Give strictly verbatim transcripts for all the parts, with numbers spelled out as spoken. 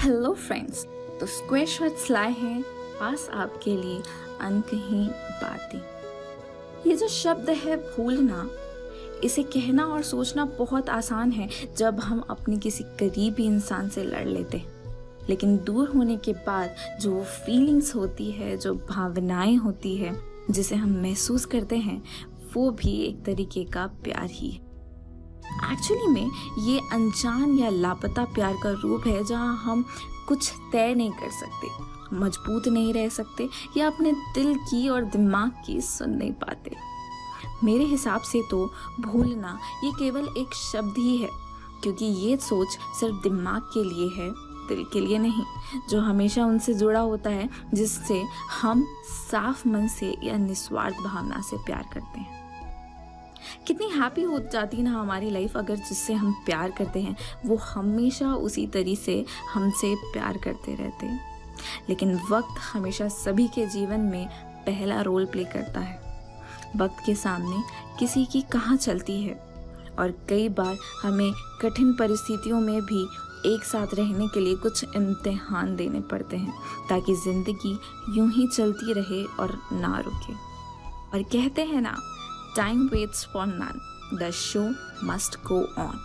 Hello friends, तो square shots लाए हैं पास आपके लिए अनकही बातें। ये जो शब्द है भूलना, इसे कहना और सोचना बहुत आसान है जब हम अपने किसी करीबी इंसान से लड़ लेते हैं, लेकिन दूर होने के बाद जो फीलिंग्स होती है, जो भावनाएं होती है, जिसे हम महसूस करते हैं, वो भी एक तरीके का प्यार ही है। एक्चुअली में ये अनजान या लापता प्यार का रूप है जहाँ हम कुछ तय नहीं कर सकते, मजबूत नहीं रह सकते या अपने दिल की और दिमाग की सुन नहीं पाते। मेरे हिसाब से तो भूलना ये केवल एक शब्द ही है, क्योंकि ये सोच सिर्फ दिमाग के लिए है, दिल के लिए नहीं, जो हमेशा उनसे जुड़ा होता है जिससे हम साफ मन से या निस्वार्थ भावना से प्यार करते हैं। कितनी हैप्पी हो जाती ना हमारी लाइफ अगर जिससे हम प्यार करते हैं वो हमेशा उसी तरीके से हमसे प्यार करते रहते हैं। लेकिन वक्त हमेशा सभी के जीवन में पहला रोल प्ले करता है। वक्त के सामने किसी की कहाँ चलती है, और कई बार हमें कठिन परिस्थितियों में भी एक साथ रहने के लिए कुछ इम्तिहान देने पड़ते हैं ताकि ज़िंदगी यूं ही चलती रहे और ना रुके। और कहते हैं ना, Time waits for none. The show must go on.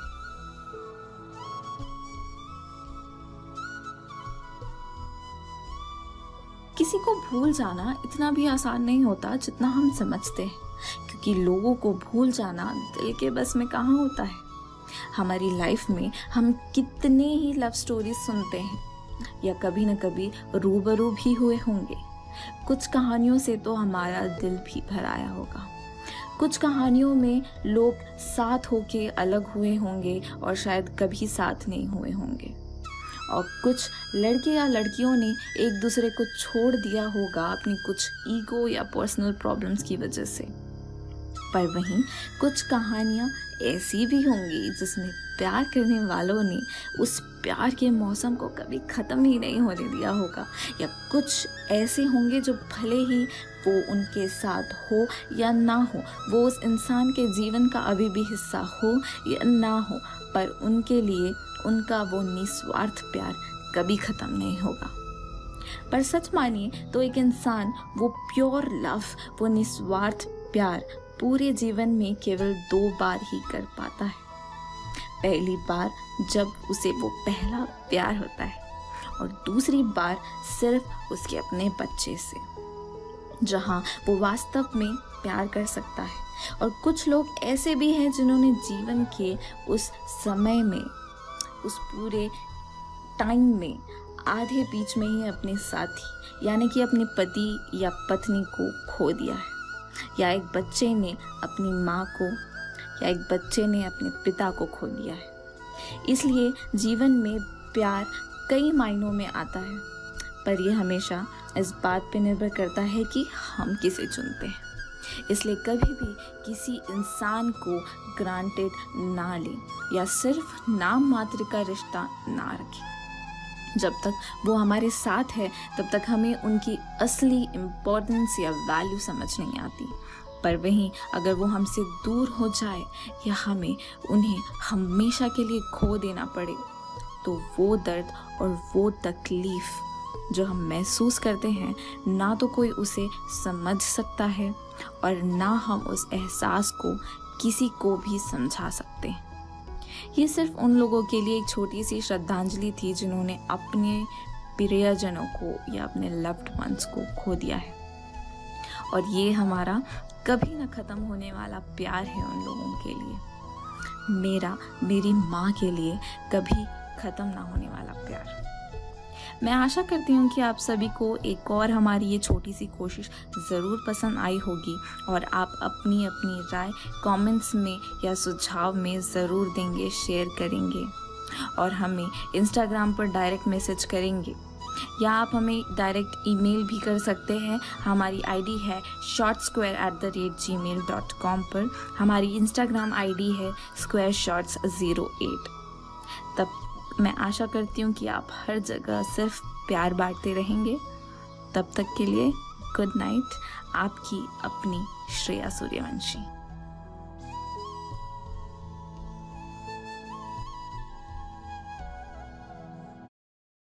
किसी को भूल जाना इतना भी आसान नहीं होता जितना हम समझते हैं, क्योंकि लोगों को भूल जाना दिल के बस में कहाँ होता है। हमारी लाइफ में हम कितने ही लव स्टोरीज सुनते हैं या कभी न कभी रूबरू भी हुए होंगे। कुछ कहानियों से तो हमारा दिल भी भर आया होगा। कुछ कहानियों में लोग साथ होके अलग हुए होंगे और शायद कभी साथ नहीं हुए होंगे, और कुछ लड़के या लड़कियों ने एक दूसरे को छोड़ दिया होगा अपनी कुछ ईगो या पर्सनल प्रॉब्लम्स की वजह से। पर वहीं कुछ कहानियाँ ऐसी भी होंगी जिसमें प्यार करने वालों ने उस प्यार के मौसम को कभी ख़त्म ही नहीं होने दिया होगा, या कुछ ऐसे होंगे जो भले ही वो उनके साथ हो या ना हो, वो उस इंसान के जीवन का अभी भी हिस्सा हो या ना हो, पर उनके लिए उनका वो निस्वार्थ प्यार कभी ख़त्म नहीं होगा। पर सच मानिए तो एक इंसान वो प्योर लव, वो निस्वार्थ प्यार पूरे जीवन में केवल दो बार ही कर पाता है। पहली बार जब उसे वो पहला प्यार होता है, और दूसरी बार सिर्फ उसके अपने बच्चे से, जहाँ वो वास्तव में प्यार कर सकता है। और कुछ लोग ऐसे भी हैं जिन्होंने जीवन के उस समय में, उस पूरे टाइम में आधे बीच में ही अपने साथी यानी कि अपने पति या पत्नी को खो दिया है, या एक बच्चे ने अपनी माँ को, या एक बच्चे ने अपने पिता को खो दिया है। इसलिए जीवन में प्यार कई मायनों में आता है, पर यह हमेशा इस बात पे निर्भर करता है कि हम किसे चुनते हैं। इसलिए कभी भी किसी इंसान को ग्रांटेड ना लें या सिर्फ नाम मात्र का रिश्ता ना रखें। जब तक वो हमारे साथ है तब तक हमें उनकी असली इम्पोर्टेंस या वैल्यू समझ नहीं आती, पर वहीं अगर वो हमसे दूर हो जाए या हमें उन्हें हमेशा के लिए खो देना पड़े, तो वो दर्द और वो तकलीफ़ जो हम महसूस करते हैं, ना तो कोई उसे समझ सकता है और ना हम उस एहसास को किसी को भी समझा सकते हैं। ये सिर्फ उन लोगों के लिए एक छोटी सी श्रद्धांजलि थी जिन्होंने अपने प्रियजनों को या अपने लव्ड वंस को खो दिया है, और ये हमारा कभी ना ख़त्म होने वाला प्यार है उन लोगों के लिए। मेरा मेरी माँ के लिए कभी ख़त्म ना होने वाला प्यार। मैं आशा करती हूँ कि आप सभी को एक और हमारी ये छोटी सी कोशिश ज़रूर पसंद आई होगी, और आप अपनी अपनी राय कमेंट्स में या सुझाव में ज़रूर देंगे, शेयर करेंगे, और हमें इंस्टाग्राम पर डायरेक्ट मैसेज करेंगे, या आप हमें डायरेक्ट ईमेल भी कर सकते हैं। हमारी आईडी है short square at the rate Gmail dot com पर। हमारी इंस्टाग्राम आईडी है स्क्वायर शॉर्ट्स ज़ीरो एट। तब मैं आशा करती हूँ कि आप हर जगह सिर्फ प्यार बांटते रहेंगे। तब तक के लिए गुड नाइट, आपकी अपनी श्रेया सूर्यवंशी।